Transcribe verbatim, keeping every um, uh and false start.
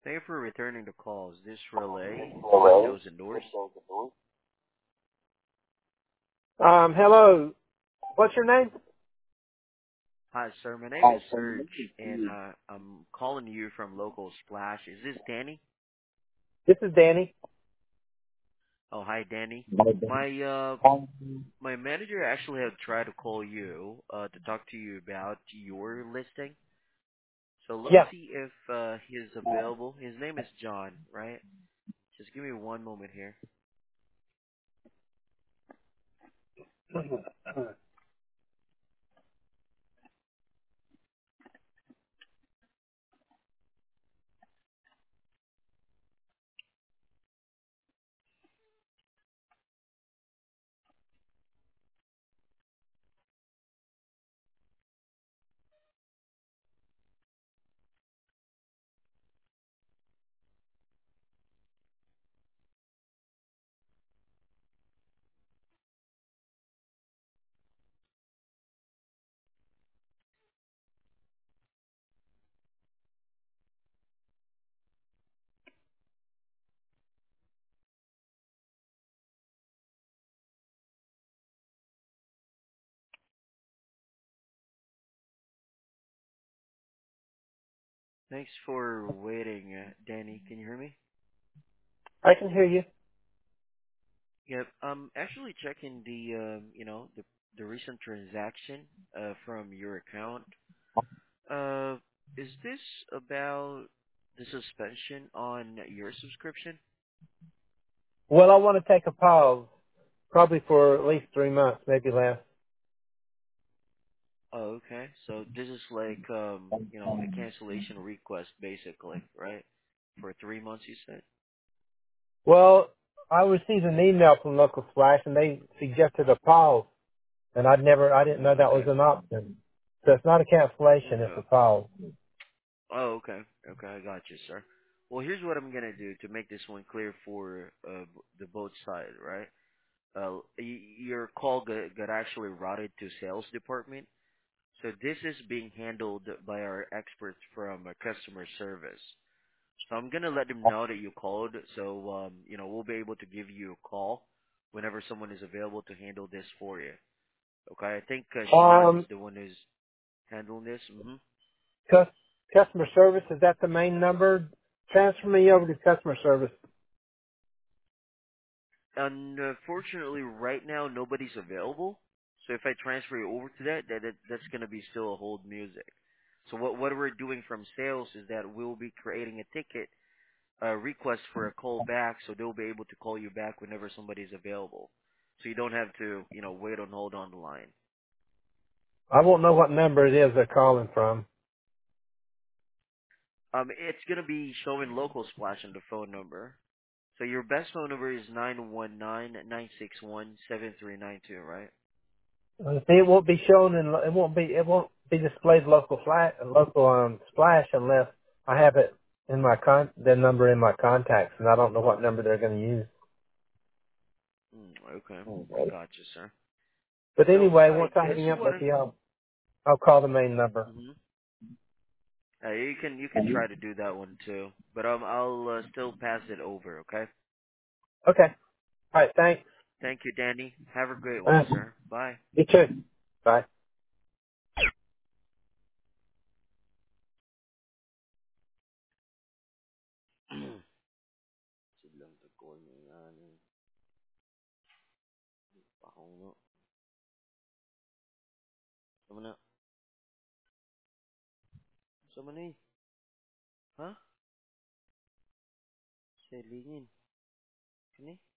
Thank you for returning the call. Is this Relay Hello. Windows and Doors? Um, hello. What's your name? Hi, sir. My name is Serge, and uh, I'm calling you from local Splash. Is this Danny? This is Danny. Oh, hi, Danny. My uh, my manager actually had tried to call you uh, to talk to you about your listing. So let me Yeah. see if uh, he's available. His name is John, right? Just give me one moment here. Thanks for waiting, uh, Danny. Can you hear me? I can hear you. Yep. I'm actually checking the, um, you know, the the recent transaction uh, from your account. Uh, is this about the suspension on your subscription? Well, I want to take a pause, probably for at least three months, maybe less. Oh, okay. So this is like, um, you know, a cancellation request, basically, right? For three months, you said? Well, I received an email from Local Splash, and they suggested a pause, and I'd never, I didn't know that was Okay. an option. So it's not a cancellation; it's Okay. a pause. Oh, okay. Okay, I got you, sir. Well, here's what I'm gonna do to make this one clear for uh, the both side, right? Uh, y- your call got, got actually routed to sales department. So this is being handled by our experts from uh, customer service. So I'm gonna let them know that you called. So um, you know we'll be able to give you a call whenever someone is available to handle this for you. Okay, I think uh, Sean is Um, the one who's handling this. hmm cus- customer service, is that the main number? Transfer me over to customer service. Unfortunately, right now nobody's available. So if I transfer you over to that, that, that that's gonna be still a hold music. So what what we're doing from sales is that we'll be creating a ticket a request for a call back, so they'll be able to call you back whenever somebody's available. So you don't have to, you know, wait on hold on the line. I won't know what number it is they're calling from. Um, it's gonna be showing local splash on the phone number. So your best phone number is nine one nine nine six one seven three nine two, right? Uh, see, it won't be shown in, it won't be, it won't be displayed local flat, local um, splash unless I have it in my con, the number in my contacts, and I don't know what number they're going to use. Mm, okay, I got you, sir. But So anyway, I once I guess hang up what with I. you, I'll, I'll call the main number. hmm Uh, you can you can try to do that one too, but um I'll uh, still pass it over. Okay. Okay. All right. Thanks. Thank you, Danny. Have a great one, Uh, sir. Bye. you too. Bye. Siglang tagol na yan. Pakungo. Sama na. Sama na eh. Ha? Selingin. Kani?